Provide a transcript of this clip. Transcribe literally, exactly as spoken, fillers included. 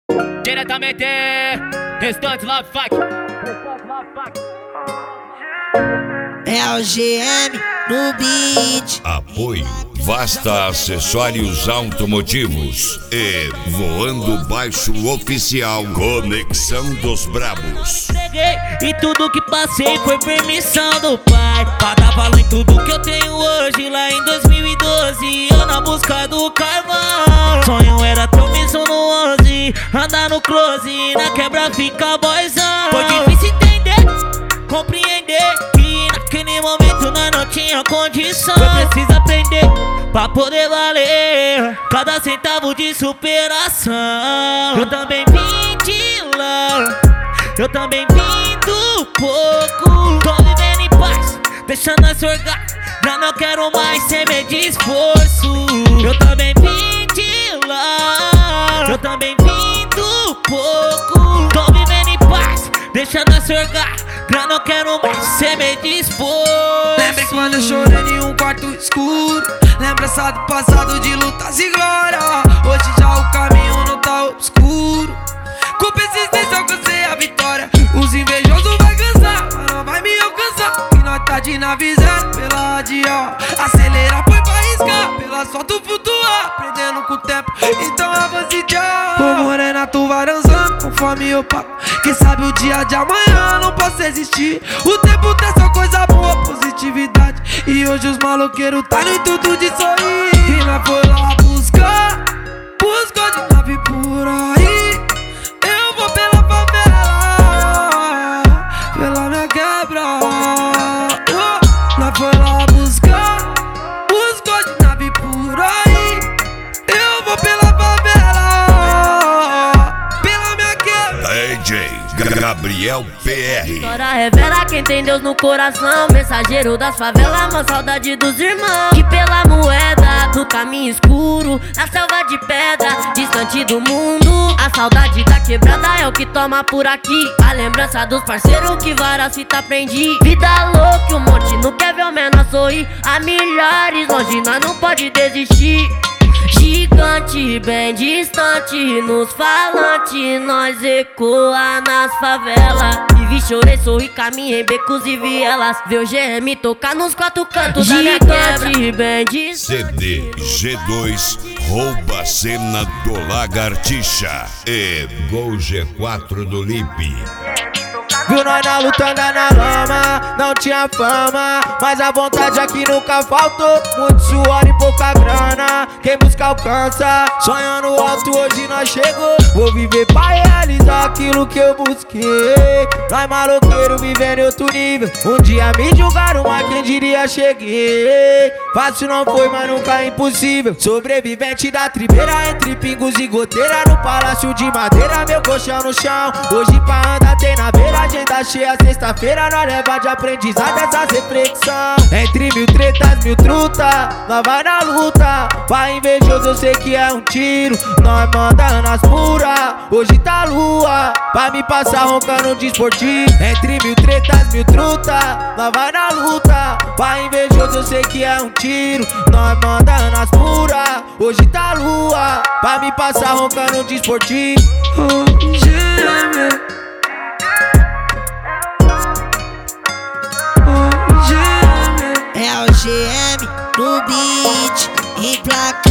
Diretamente, Restante Love Fuck. É o G M no beat. Apoio Vasta Acessórios Automotivos e Voando Baixo Oficial. Conexão dos Brabos. Peguei e tudo que passei foi permissão do pai, pra dar valor em tudo que eu tenho hoje. Lá em dois mil e doze, eu na busca do carvão. Sonho era ter um missão no onze, andar no close, na quebra fica boyzão. Foi difícil entender, compreender que naquele momento nós não tinha condição. Eu preciso aprender pra poder valer cada centavo de superação. Eu também vim de lá, eu também vim do pouco. Tô vivendo em paz, deixando a sorgar. Já não quero mais ser meio de esforço. Eu também vim de lá, eu também vim do pouco. Tô vivendo em paz, deixando a sorgar. Já não quero mais ser meio de esforço. Lembrei quando eu chorei em um quarto escuro. Lembrança do passado de lutas e glória. Hoje já o caminho não tá obscuro. Com persistência alcancei a vitória. Os invejosos vai cansar, mas não vai me alcançar. E nós tá de nave zero pela radial. Acelerar foi pra arriscar, pela asfalto flutuar, aprendendo com o tempo, então avance já. Ô morena, tu vai dançando conforme eu pago. Quem sabe o dia de amanhã não possa existir. O tempo tem só coisa boa, positividade. E hoje os maloqueiros tá no intuito de sorrir. E nós foi lá buscar, buscou de nave por aí. Eu vou pela favela, pela minha quebra. Oh, nós foi lá buscar, buscou de nave por aí. Eu vou pela favela, pela minha quebra. D J Gabriel P R. História revela quem tem Deus no coração. Mensageiro das favelas, uma saudade dos irmãos. Que pela moeda do caminho escuro, na selva de pedra, distante do mundo. A saudade da quebrada é o que toma por aqui. A lembrança dos parceiros que várias fitas aprendi. Vida louca, um monte não quer ver o menor sorrir. A milhares longe nós não pode desistir. Gigante, bem distante, nos falantes nós ecoa nas favelas. Vivi, chorei, sorri, caminhei, becos e vielas. Vê o G M tocar nos quatro cantos da minha quebra. Bem distante. C D G dois Rouba a Cena do Lagartixa e Gol G quatro do Lipe. Viu nós na luta, andar na lama, não tinha fama, mas a vontade aqui nunca faltou. Muito suor e pouca grana, quem busca alcança. Sonhando alto, hoje nós chegou. Vou viver pra realizar aquilo que eu busquei. Nós maloqueiro vivendo em outro nível. Um dia me julgaram, mas quem diria cheguei. Fácil não foi, mas nunca é impossível. Sobrevivente da tribeira, entre pingos e goteira. No palácio de madeira, meu colchão no chão. Hoje pra andar tem na beira, agenda cheia, sexta-feira nós leva de aprendizado essa reflexão. Entre mil tretas, mil truta, nós vai na luta. Pra invejoso eu sei que é um tiro, nós manda nas puras. Hoje tá lua, pra me passar roncando de esportivo. Entre mil tretas, mil truta, nós vai na luta. Pra invejoso eu sei que é um tiro, nós manda nas puras. Hoje tá lua, pra me passar roncando de esportivo. Oh, G M. É o G M no beat, emplaca.